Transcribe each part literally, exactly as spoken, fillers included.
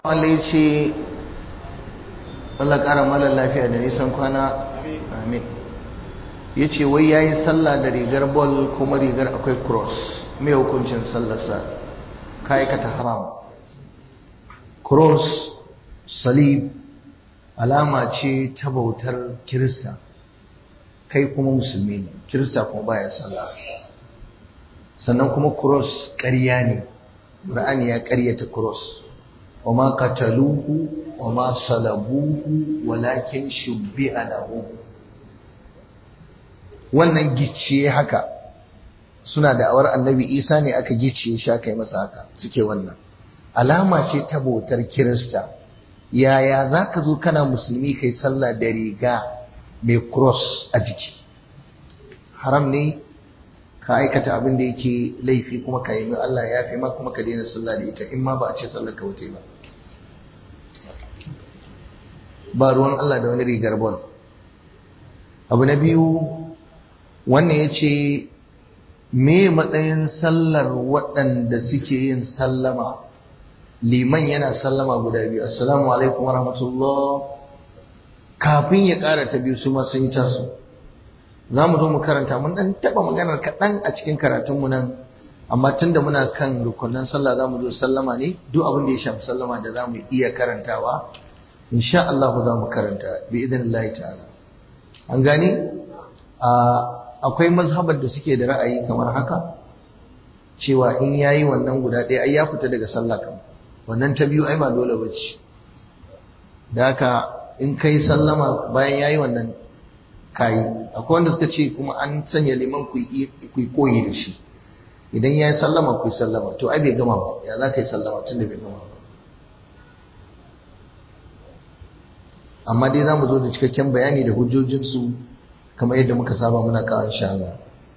Allah ya ce Allah ƙara malar lafiya da nisan kwana amin ya ce wai ya yi sallah da rigar bol kuma rigar akwai cross mai hukuncin sallarsa ka aikata haram. Cross salib alama ce ta bautar kirista, kai kuma musulmi ne, kirista kuma baya sallah. Sannan kuma cross ƙarya ne, Qur'ani ya ƙaryata cross. وما قتلوه وما صلبوه ولكن شبه له. wannan gicciye haka suna da awar annabi Isa ne aka gicciye shi aka yi masa haka, suke wannan alama ce ta bautar kirista. Yaya za ka zo kana musulmi kai sallah da riga mai cross a jiki? Haram ne, ka aikata abin da yake laifi, kuma ka yi min Allah ya fi ma, kuma ka daina sallah da ita in ma ba a ce sallar ka wuce ba. Ba ruwan Allah da wani rigar bol. Abu na biyu, wannan ya ce me matsayin sallar waɗanda suke yin sallama, liman yana sallama guda biyu, assalamu alaikum wa rahmatullah, kafin ya ƙara ta biyu su ma sun yi tasu. Za mu zo mu karanta, mun ɗan taɓa maganar kaɗan a cikin karatunmu nan, amma tun da muna kan rukunan sallah za mu zo sallama ne, duk abin da ya shafi sallama da za mu iya karantawa insha Allah za mu karanta bi idinillahi ta'ala. An gani akwai mazhabar da suke da ra'ayi kamar haka, cewa in yayi wannan guda ɗaya ai ya fita daga sallah kam, wannan ta biyu ai ba dole bace. Da haka in kai sallama bayan yayi wannan kai. Akwai wanda suka ce kuma an sanya liman ku yi koyi da shi, idan yayi sallama ku yi sallama, to ai bai gama ba, ya za ka yi sallama tun da bai gama ba. Amma dai za mu zo da cikakken bayani da hujjojinsu kamar yadda muka saba muna kawo insha Allah.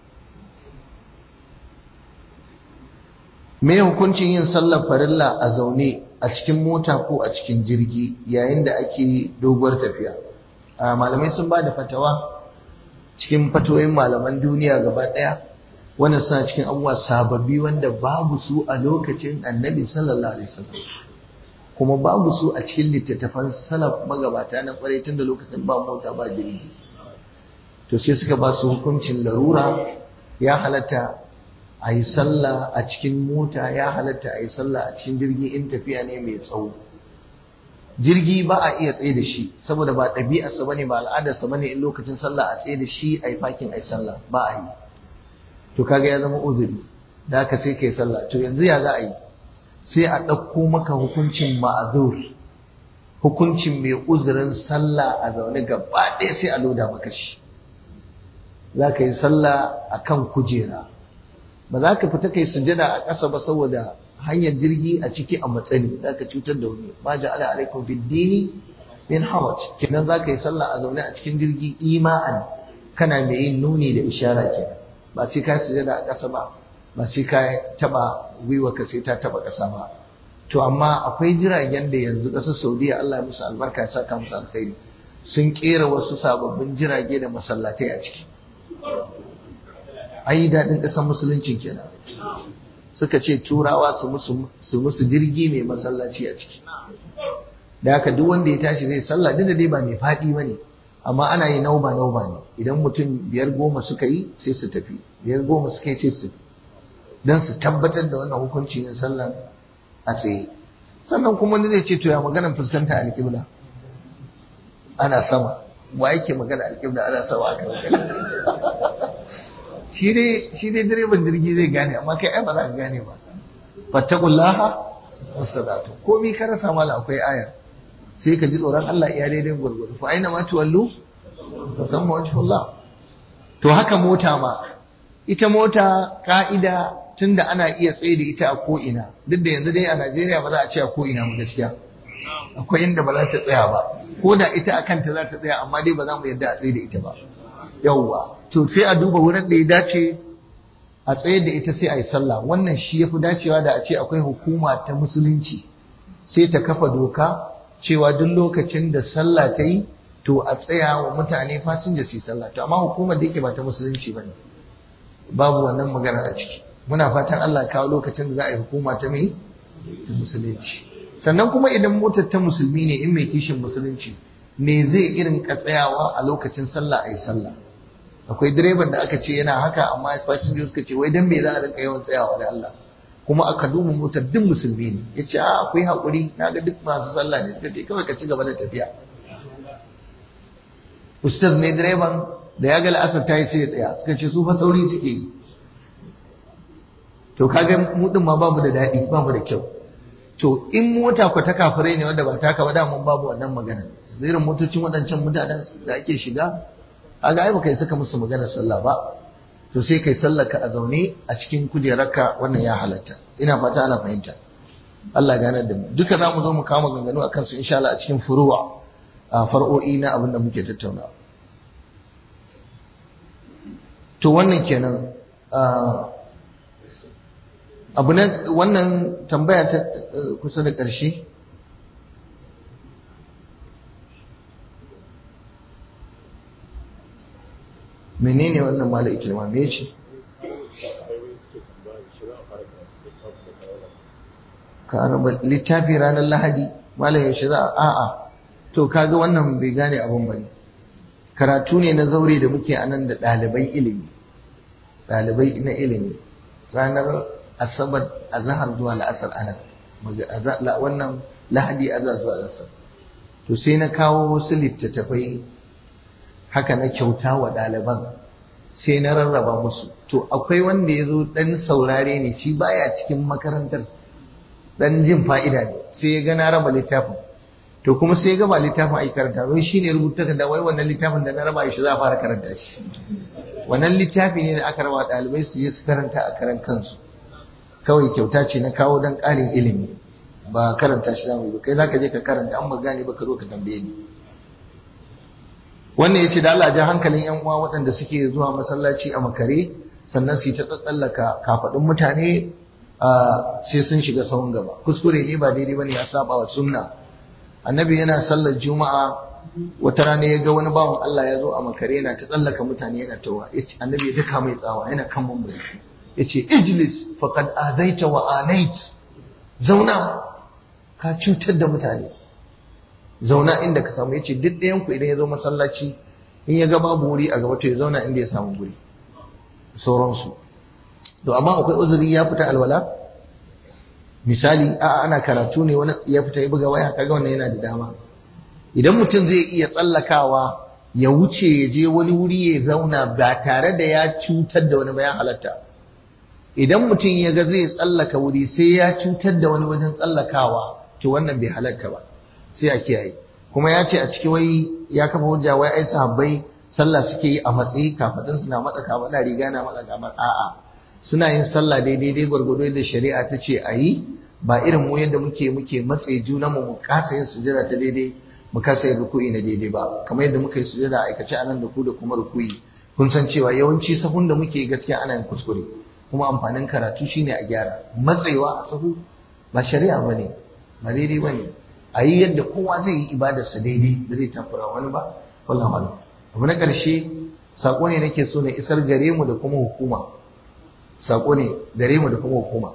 Me hukuncin yin sallar farilla a zaune a cikin mota ko a cikin jirgi yayin da ake doguwar tafiya? Malamai sun ba da fatawa cikin fatoyin malaman duniya gaba ɗaya, wannan suna cikin abubuwa sababbi wanda babu su a lokacin annabi sallallahu alaihi wasallam, kuma babu su a cikin littattafan salaf magabata na kwarai tun da lokacin ba mota ba jirgi. To sai suka ba su hukuncin larura, ya halatta a yi sallah a cikin mota, ya halatta a yi sallah a cikin jirgi in tafiya ne mai tsawo. Jirgi ba a iya tsaye da shi saboda ba ɗabi'arsa bane, ba al'adarsa bane in lokacin sallah a tsaye da shi a yi fakin a yi sallah, ba a yi. To kaga ya zama uzuri, da haka sai ka yi sallah. To yanzu ya za a yi? Sai a ɗauko maka hukuncin ma'azur, hukuncin mai uzurin sallah a zaune gaba ɗaya sai a loda maka shi. Za ka yi sallah a kan kujera, ba za ka fita kai sujada a ƙasa ba saboda hanyar jirgi a ciki a matsani, za ka cutar da wani. Ma ja'ala alaikum fid dini min haraj, kenan za ka yi sallah a zaune a cikin jirgi ima'an, kana mai yin nuni da ishara kenan, ba sai ka sujada a ƙasa ba, ba sai ka taba gwiwarka sai ta taba ƙasa ba. To amma akwai jiragen da yanzu ƙasar Saudiya, Allah ya musu albarka ya saka musu alkhairi, sun kera wasu sababbin jirage da masallatai a ciki. Ai daɗin ƙasar musulunci kenan. Suka ce turawa su musu su musu jirgi mai masallaci a ciki. Da haka duk wanda ya tashi zai sallah, duk da dai ba mai faɗi bane, amma ana yi nauba nauba ne. Idan mutum biyar goma suka yi sai su tafi, biyar goma suka yi sai su tafi, don su tabbatar da wannan hukunci yin sallan a tsaye. Sannan kuma wani zai ce to ya maganar fuskanta alƙibla, ana sama, wa yake magana alƙibla ana sama aka magana? shi dai shi dai direban jirgi zai gane, amma kai ai ba za ka gane ba. fattaqullaha wasadatu, komai ka rasa mala akwai aya, sai ka ji tsoron Allah iya daidai gurgudu. Fa aina ma tuwallu fa samma wajhullah. To haka mota ma, ita mota ka'ida tunda ana iya tsaye da ita a ko'ina, duk da yanzu dai a Najeriya ba za a ce a ko'ina mu gaskiya, akwai inda ba za ta tsaya ba, ko da ita a kanta za ta tsaya, amma dai ba za mu yadda a tsaye da ita ba. Yawwa, to sai a duba wurin da ya dace a tsaye da ita sai a yi sallah. Wannan shi ya fi dacewa da a ce akwai hukuma ta musulunci, sai ta kafa doka cewa duk lokacin da sallah ta yi to a tsaya wa mutane fasinja su yi sallah. To amma hukumar da yake ba ta musulunci ba ne, babu wannan magana a ciki. Muna fatan Allah ya kawo lokacin da za a yi hukuma ta mai musulunci. sannan kuma idan motar ta musulmi ne in mai kishin musulunci ne zai irin katsayawa a lokacin sallah a yi sallah. Akwai direban da aka ce yana haka amma fasinjoji suka ce wai dan me za a rinka yawan tsayawa da Allah, kuma aka duba motar duk musulmi ne. Ya ce a akwai haƙuri, na ga duk masu sallah ne. Suka ce kawai ka ci gaba da tafiya. Ustaz ne direban, da ya ga la'asar ta yi sai ya tsaya. Suka ce su fa sauri suke yi. To kaga mu din ma babu da daɗi, babu da kyau. To in mota ku ta kafirai ne wanda ba taka ba, da mun babu wannan magana. Irin motocin waɗancan mutanen da ake shiga, kaga ai baka yi saka musu maganar sallah ba. To sai kai sallar ka a zaune a cikin kujerarka, wannan ya halatta. Ina fata ana fahimta. Allah ganar da mu. Duka zamu zo mu kama ganganu akan su insha Allah a cikin furuwa, a far'o'i na abin da muke tattaunawa. To wannan kenan abu na wannan tambaya ta kusa da ƙarshe. Menene wannan mala ikilma me ce? Ka raba littafi ranar Lahadi, mala yaushe za a a'a. To kaga wannan bai gane abun bane. Karatu ne na zaure da muke anan da ɗalibai ilimi. Ɗalibai na ilimi. Ranar Asabar azhar zuwa la'asar anan. Wannan Lahadi azhar zuwa la'asar. To sai na kawo wasu littattafai haka na kyauta wa ɗaliban, sai na rarraba musu. To akwai wanda ya zo ɗan saurare ne, shi baya cikin makarantar, ɗan jin fa'ida ne, sai ya ga na raba littafin. To kuma sai ya ga ba littafin ai karanta, wai shi ne rubuta da wai wannan littafin da na raba shi za a fara karanta shi. Wannan littafi ne da aka raba ɗalibai su je su karanta a karan kansu. Kawai kyauta ce na kawo don ƙarin ilimi, ba karanta shi za mu yi ba. Kai za ka je ka karanta, an ba gane ba ka zo ka tambaye ni. Wannan ya ce da Allah ja hankalin ‘yan uwa waɗanda suke zuwa masallaci a makare, sannan su yi ta tsallaka kafaɗin mutane sai sun shiga sahun gaba. Kuskure ne, ba daidai ba ne, ya saba wa sunna. Annabi yana sallar juma'a, wata rana ya ga wani bawan Allah ya zo a makare yana ta tsallaka mutane yana tawa. Annabi ya daka mai tsawa yana kan mambari. Ya ce ijlis faqad azaita wa anait. Zauna, ka cutar da mutane. Zauna inda ka samu. Yace duk ɗayan ku idan ya zo masallaci, in ya ga babu wuri a gaba to ya zauna inda ya samu guri. Sauransu. To amma akwai uzuri, ya fita alwala. Misali a ana karatu ne, wani ya fita ya buga waya, kaga wannan yana da dama. Idan mutum zai iya tsallakawa ya wuce ya je wani wuri ya zauna ba tare da ya cutar da wani ba, ya halatta. Idan mutum ya ga zai tsallaka wuri sai ya cutar da wani wajen tsallakawa, to wannan bai halatta ba. Sai a kiyaye. Kuma ya ce a ciki wai ya kafa hujja wai ai sahabbai sallah suke yi a matsayi, kafadin suna matsa kafada, riga na matsa kamar a'a, suna yin sallah daidai dai gwargwado yadda shari'a ta ce a yi, ba irin mu yadda muke muke matse juna mu mu kasa yin sujada ta daidai, mu kasa yin ruku'i na daidai ba, kamar yadda muka yi sujada aikace anan da ku da kuma ruku'i. Kun san cewa yawanci sahun da muke gaskiya ana yin kuskure, kuma amfanin karatu shine a gyara. Matsewa a sahu ba shari'a bane, ba daidai bane. A yi yadda kowa zai yi ibadarsa daidai, da zai takura wani ba, wallahu a'lam. Abu na ƙarshe, sako ne nake so na isar gare mu da kuma hukuma. Sako ne gare mu da kuma hukuma.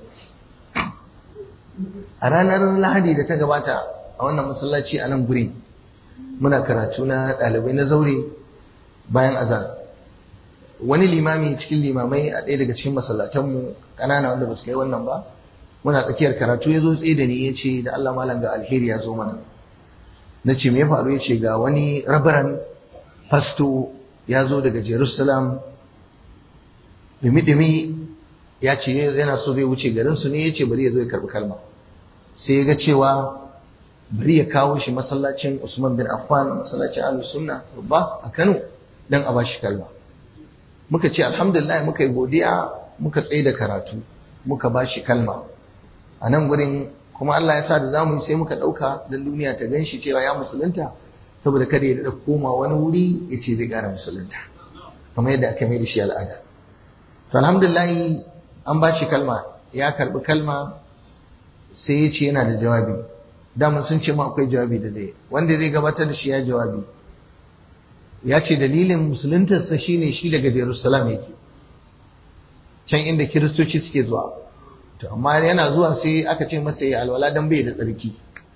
A ranar Lahadi da ta gabata a wannan masallaci a nan guri, muna karatu na ɗalibai na zaure bayan azan. Wani limami cikin limamai a ɗaya daga cikin masallatanmu ƙanana wanda ba su kai wannan ba, muna tsakiyar karatu ya zo tsaye da ni ya ce da Allah malam ga alheri ya zo mana. Na ce me ya faru? Ya ce ga wani rabaran fasto ya zo daga Jerusalem, dumi-dumi, ya ce yana so zai wuce garinsu ne, ya ce bari ya zo ya karɓi kalma. Sai ya ga cewa bari ya kawo shi masallacin Usman bin Affan, masallacin Ahlus Sunna babba a Kano, dan a bashi kalma. Muka ce alhamdulillah, muka yi godiya, muka tsaye da karatu, muka bashi kalma a nan gurin. Kuma Allah ya sa da zamu yi sai muka ɗauka don duniya ta gan shi cewa ya musulunta, saboda kada ya daɗa koma wani wuri ya ce zai ƙara musulunta, kamar yadda aka mai da shi al'ada. To alhamdulillah an ba shi kalma, ya karɓi kalma, sai ya ce yana da jawabi. Daman sun ce ma akwai jawabi da zai, wanda zai gabatar da shi ya jawabi. Ya ce dalilin musuluntarsa shine shi daga Jerusalem yake, can inda Kiristoci suke zuwa. To amma yana zuwa sai aka ce masa ya alwala dan bai da tsarki.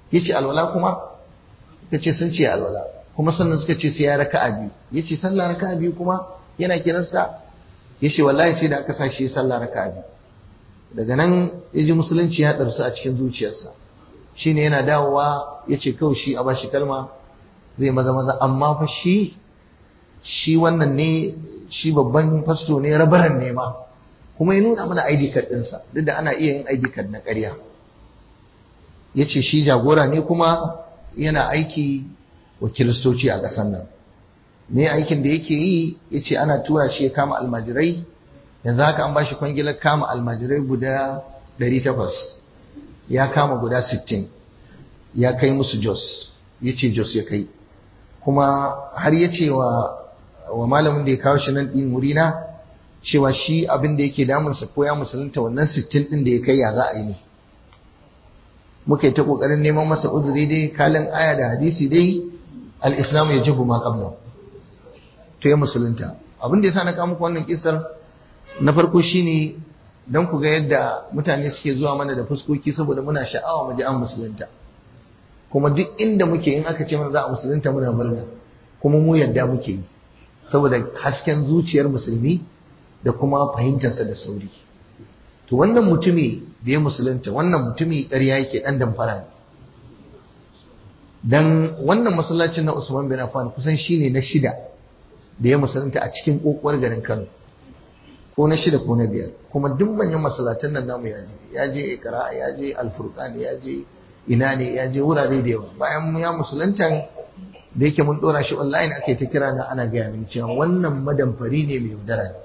yace alwala kuma suka ce sun ce alwala kuma sannan suka ce sai ya raka'a biyu yace sallah raka'a biyu kuma yana kiransa yace wallahi sai da aka sa shi sallah raka'a biyu daga nan yaji musulunci ya darsu a cikin zuciyarsa shine yana dawowa yace kawai shi a bashi kalma zai maza maza amma fa shi shi wannan ne shi babban fasto ne rabaran ne ma kuma ya nuna mana I D card ɗinsa duk da ana iya yin I D card na ƙarya yace shi jagora ne kuma yana aiki wa kiristoci a ƙasar nan me aikin da yake yi yace ana tura shi ya kama almajirai yanzu haka an bashi kwangilar kama almajirai guda ɗari takwas ya kama guda sittin ya kai musu Jos yace Jos ya kai kuma har yace wa wa malamin da ya kawo shi nan din wurina cewa shi abin da yake damunsa ko ya musulunta wannan sittin din da ya kai ya za a yi ne muka yi ta kokarin neman masa uzuri dai kalin aya da hadisi dai al-islam yajibu ma qabla to ya musulunta abin da yasa na kawo muku wannan kissar na farko shine dan ku ga yadda mutane suke zuwa mana da fuskoki saboda muna sha'awa mu ji an musulunta kuma duk inda muke in aka ce mana za a musulunta muna murna kuma mu yadda muke yi saboda hasken zuciyar musulmi da kuma fahimtarsa da sauri to wannan mutumi da ya musulunta wannan mutumi ƙarya yake ɗan damfara ne dan wannan masallacin na Usman bin Affan kusan shine na shida da ya musulunta a cikin kokowar garin Kano ko na shida ko na biyar kuma duk manyan masallatan nan namu ya je ya je Iqra ya je Al-Furqan ya je ina ne ya je wurare da yawa bayan ya musulunta da yake mun dora shi online ake ta kira na ana gaya min cewa wannan madamfari ne mai yaudara ne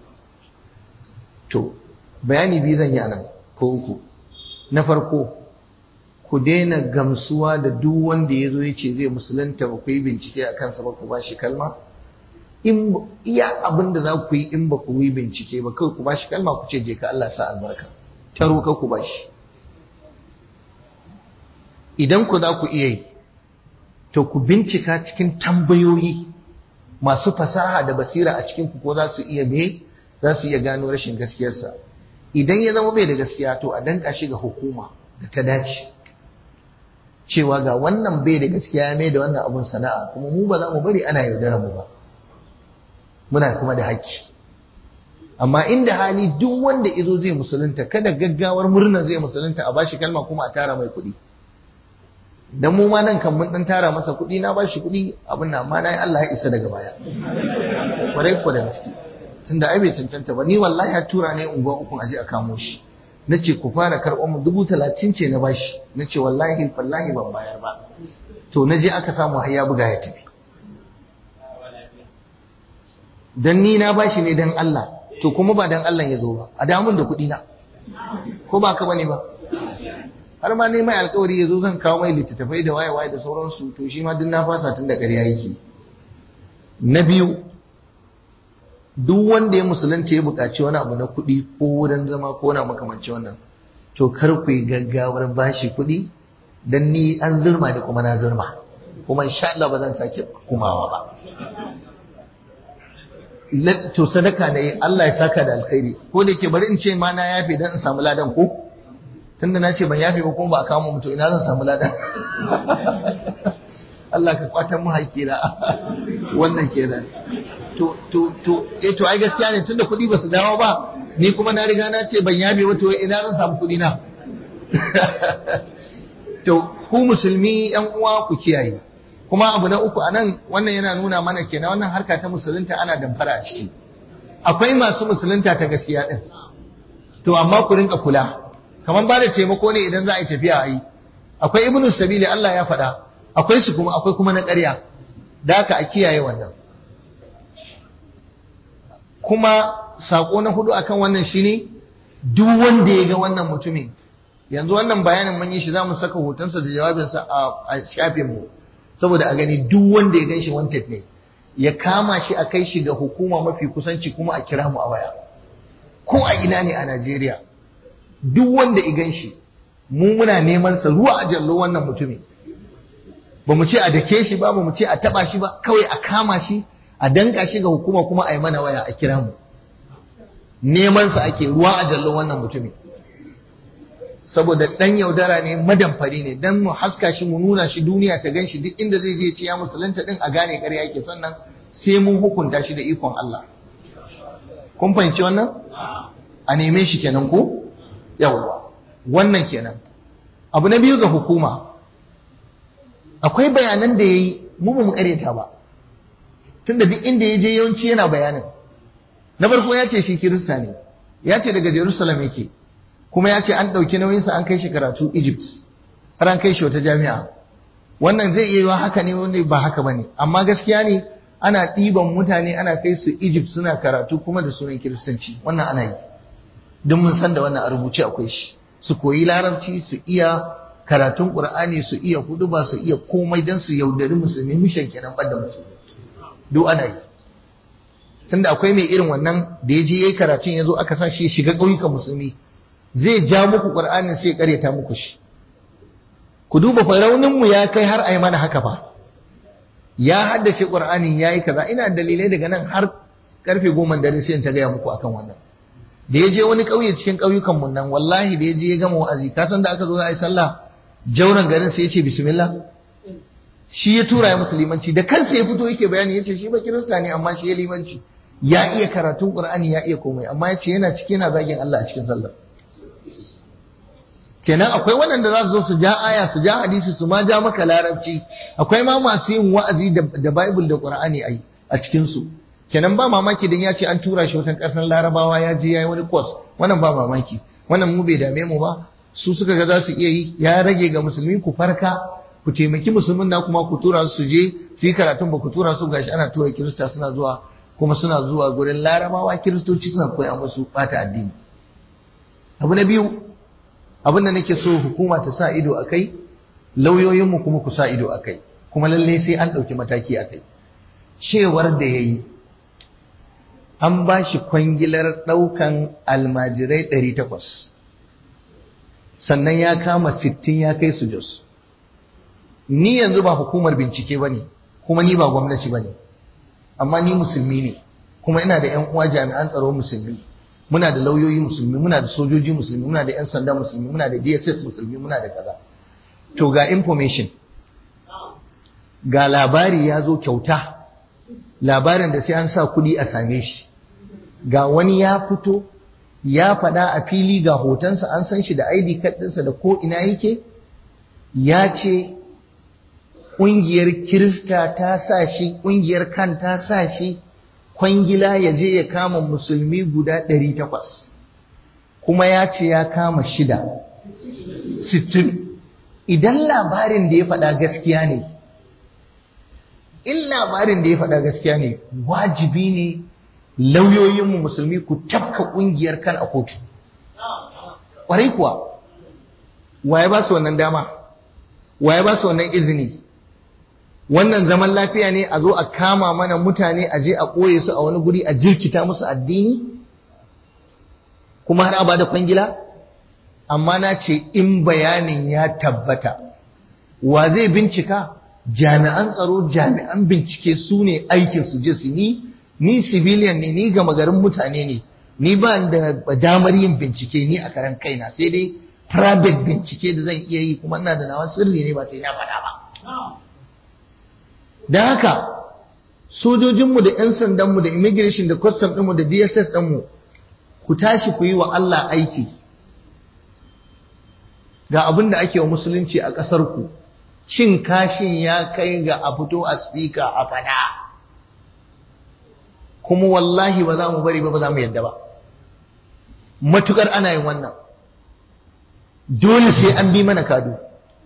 to bayani biyu zan yi anan ko uku na farko ku daina gamsuwa da duk wanda ya zo ya ce zai musulunta ba ku yi bincike a kansa ba ku ba shi kalma in iya abin da za ku yi in ba ku yi bincike ba kawai ku ba shi kalma ku ce je ka Allah sa albarka ta roka ku ba shi idan ku za ku iya yi to ku bincika cikin tambayoyi masu fasaha da basira a cikin ku ko za su iya me za su iya gano rashin gaskiyarsa idan ya zama bai da gaskiya to a danka shi ga hukuma da ta dace cewa ga wannan bai da gaskiya ya mai da wannan abun sana'a kuma mu ba za mu bari ana yaudarar mu ba muna kuma da haƙƙi amma inda hali duk wanda izo zai musulunta kada gaggawar murna zai musulunta a bashi kalma kuma a tara mai kuɗi dan mu ma nan kan mun dan tara masa kuɗi na bashi kuɗi abin nan amma nayi Allah ya isa daga baya kwarai ko da gaske tunda ai bai cancanta ba ni wallahi ya tura ne unguwa uku aje a kamo shi nace ku fara karɓar mu dubu talatin ce na bashi nace wallahi wallahi ban bayar ba to naje aka samu har ya buga ya tafi dan ni na bashi ne dan Allah to kuma ba dan Allah ya zo ba a damun da kuɗi na ko ba ka bane ba har ma ne mai alƙawari ya zo zan kawo mai littattafai da waye waye da sauransu to shi ma duk na fasa tun da ƙarya yake na biyu duk wanda ya musulunta ya buƙaci wani abu na kuɗi ko wurin zama ko na makamanci wannan to kar ku yi gaggawar bashi kuɗi dan ni an zurma da kuma na zurma kuma insha Allah ba zan sake kumawa ba to sadaka ne Allah ya saka da alkhairi ko da yake bari in ce ma na yafe dan in samu ladan ko tunda na ce ban yafe ba kuma ba a kama mutum ina zan samu ladan Allah ka kwatan mu haƙira wannan kenan to to to eh to ai gaskiya ne tunda kuɗi ba su dawo ba ni kuma na riga na ce ban yafe ba to ina zan samu kuɗi na to ku musulmi yan uwa ku kiyaye kuma abu na uku anan wannan yana nuna mana kenan wannan harka ta musulunta ana damfara a ciki akwai masu musulunta ta gaskiya din to amma ku rinka kula kaman ba da taimako ne idan za a yi tafiya a yi akwai ibnu sabili Allah ya faɗa akwai su kuma akwai kuma na ƙarya da haka a kiyaye wannan kuma sako na hudu akan wannan shine duk wanda ya ga wannan mutumin yanzu wannan bayanin mun yi shi zamu saka hotonsa da jawabinsa a shafin mu saboda a gani duk wanda ya ganshi wanted ne ya kama shi a kai shi ga hukuma mafi kusanci kuma a kira mu a waya ko a ina ne a Najeriya duk wanda ya ganshi mu muna neman sa ruwa a jallo wannan mutumin ba mu ce a dake shi ba ba mu ce a taba shi ba kawai a kama shi a danka shi ga hukuma kuma a yi mana waya a kira mu neman sa ake ruwa a jallo wannan mutumin saboda dan yaudara ne madamfari ne dan mu haska shi mu nuna shi duniya ta ganshi duk inda zai je ce ya musulunta din a gane ƙarya yake sannan sai mun hukunta shi da ikon Allah kun fahimci wannan a neme shi kenan ko yawwa wannan kenan abu na biyu ga hukuma akwai bayanan da yayi mu ba mu kareta ba tunda duk inda ya je yawanci yana bayanin na farko ya ce shi kirista ne ya ce daga Jerusalem yake kuma ya ce an ɗauki nauyinsa an kai shi karatu Egypt har an kai shi wata jami'a wannan zai iya yiwa haka ne wanda ba haka bane amma gaskiya ne ana ɗiban mutane ana kai su Egypt suna karatu kuma da sunan kiristanci wannan ana yi duk mun san da wannan a rubuce akwai shi su koyi larabci su iya karatun Qur'ani su iya huduba su iya komai dan su yaudari musulmi mishan kenan banda musulmi duk ana yi tunda akwai mai irin wannan da ya je yayi karatun yazo aka sa shi shiga ƙauyukan musulmi zai ja muku Qur'anin sai ya kareta muku shi ku duba fa raunin mu ya kai har ai mana haka fa ya haddace Qur'ani yayi kaza ina dalilai daga nan har karfe goma dare sai in ta gaya muku akan wannan da ya je wani ƙauye cikin ƙauyukan mun nan wallahi da ya je ya gama wa'azi ka san da aka zo za a yi sallah jauran garin sai ya ce bismillah shi ya tura ya musulmanci da kansa ya fito yake bayani yace shi ba kirista ne amma shi ya limanci ya iya karatun Qur'ani ya iya komai amma yace yana cikin yana zagin Allah a cikin sallah kenan akwai waɗanda za su zo su ja aya su ja hadisi su ma ja maka larabci akwai ma masu yin wa'azi da, da Bible da Qur'ani ai a cikin su kenan ba mamaki dan ya ce an tura shi wutan ƙasar Larabawa ya je yayi wani course wannan ba mamaki wannan mu bai dame mu ba su suka ga za su iya yi ya rage ga musulmi ku farka ku taimaki musulmin na kuma ku tura su je su yi karatun ba ku tura su gashi ana tura kirista suna zuwa kuma suna zuwa gurin Larabawa kiristoci suna koya musu bata addini abu na biyu abin da nake so hukuma ta sa ido akai lauyoyinmu kuma ku sa ido akai kuma lalle sai an ɗauki mataki akai cewar da yayi an ba shi kwangilar ɗaukan almajirai ɗari takwas sannan ya kama sittin ya kai su Jos ni yanzu ba hukumar bincike bane kuma ni ba gwamnati bane amma ni musulmi ne kuma ina da ƴan uwa jami'an tsaro musulmi muna da lauyoyi musulmi muna da sojoji musulmi muna da ƴan sanda musulmi muna da D S S musulmi muna da kaza to ga information ga labari ya zo kyauta labarin da sai an sa kuɗi a same shi ga wani ya fito ya faɗa a fili ga hotonsa an san shi da I D card ɗinsa da ko ina yake ya ce ƙungiyar Kirista ta sa shi ƙungiyar kan ta sa shi kwangila ya je ya kama musulmi guda ɗari takwas kuma ya ce ya kama shida sittin idan labarin da ya faɗa gaskiya ne in labarin da ya faɗa gaskiya ne wajibi ne lauyoyinmu musulmi ku tafka ƙungiyar kan a kotu ƙwarai kuwa waye ba su wannan dama waye ba su wannan izini wannan zaman lafiya ne a zo a kama mana mutane a je a ɓoye su a wani guri a jirkita musu addini kuma har a bada kwangila amma na ce in bayanin ya tabbata wa zai bincika jami'an tsaro jami'an bincike su ne aikin su je su ni ni civilian ne ni gama garin mutane ne ni ba da damar yin bincike ni a karan kaina sai dai private bincike da zan iya yi kuma ina da nawa sirri ne ba sai na faɗa ba da haka sojojinmu da 'yan sandanmu da immigration da custom ɗinmu da D S S ɗinmu ku tashi ku yi wa Allah aiki ga abin da ake wa musulunci a ƙasarku cin kashin ya kai ga a fito a speaker a fada kuma wallahi ba za mu bari ba ba za mu yadda ba matukar ana yin wannan dole sai an bi mana kado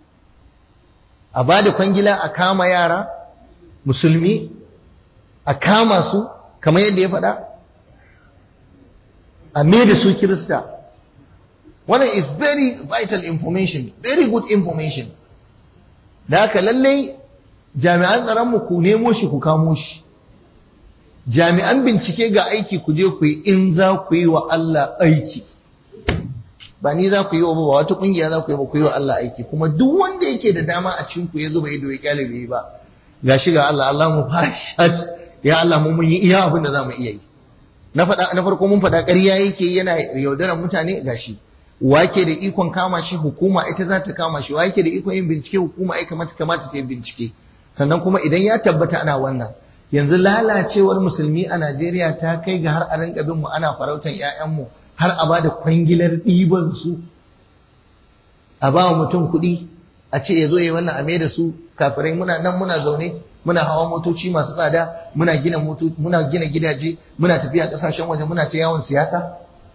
a ba da kwangila a kama yara musulmi a kama su kamar yadda ya faɗa a mai da su kirista wannan is very vital information very good information da haka lallai jami'an tsaronmu ku nemo shi ku kamo shi jami'an bincike ga aiki ku je ku yi in za ku yi wa Allah aiki ba ni za ku yi wa ba wata kungiya za ku yi ba ku yi wa Allah aiki kuma duk wanda yake da dama a cikin ku ya zuba ido ya kyale bai ba gashi ga Allah Allah mu fashat ya Allah mu mun yi iya abin da zamu iya yi na faɗa na farko mun faɗa ƙarya yake yana yaudaran mutane gashi wake da ikon kama shi, hukuma ita za ta kama shi. Wake da ikon yin bincike, hukuma ai kamata kamata ta yi bincike. Sannan kuma idan ya tabbata ana wannan, yanzu lalacewar musulmi a Najeriya ta kai ga har a rinka bin mu ana farautan ƴaƴanmu, har a bada kwangilar ɗiban su, a ba mutum kuɗi a ce ya zo yi wannan a mai da su kafirai. Muna nan muna zaune muna hawa motoci masu tsada, muna gina moto muna gina gidaje, muna tafiya kasashen waje, muna ta yawon siyasa.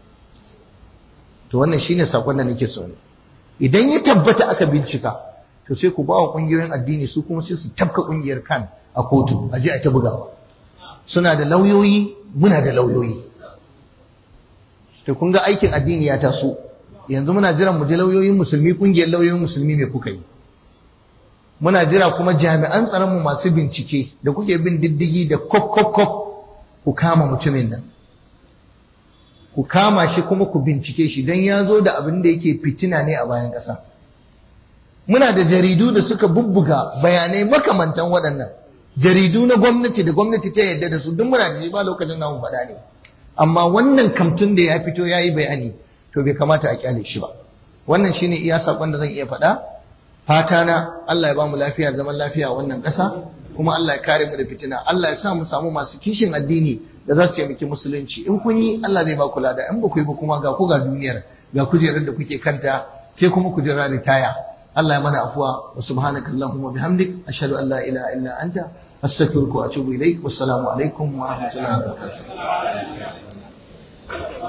To wannan shine sakon da nake so ne. Idan ya tabbata aka bincika, to sai ku ba wa kungiyoyin addini su kuma sai su tafka kungiyar kan a kotu, a je a ta bugawa. Suna da lauyoyi, muna da lauyoyi. To kun ga aikin addini ya taso. Yanzu muna jiran mu ji lauyoyin musulmi, kungiyar lauyoyin musulmi me kuka yi. Muna jira kuma jami'an tsaron mu masu bincike da kuke bin diddigi da kop kop kop, ku kama mutumin nan, ku kama shi kuma ku bincike shi, don ya zo da abin da yake fitina ne a bayan ƙasa. Muna da jaridu da suka bubbuga bayanai makamantan waɗannan, jaridu na gwamnati da gwamnati ta yarda da su, duk muna da shi, ba lokacin namun faɗa ne. Amma wannan kamtun da ya fito ya yi bayani, to bai kamata a kyale shi ba. Wannan shine iya saƙon da zan iya faɗa. Fata na Allah ya ba mu lafiya, zaman lafiya a wannan ƙasa, kuma Allah ya kare mu da fitina. Allah ya sa mu samu masu kishin addini da za su taimaki musulunci. In kun yi, Allah zai ba ku lada. In ba ku yi ba kuma ga ku ga duniyar, ga kujerar da kuke kanta, sai kuma ku jira ritaya. Allah ya mana afuwa. Wa subhanaka Allahumma bihamdik, ashhadu an la ilaha illa anta, astaghfiruka wa atubu ilaik. Wassalamu alaikum wa rahmatullahi wa barakatuh.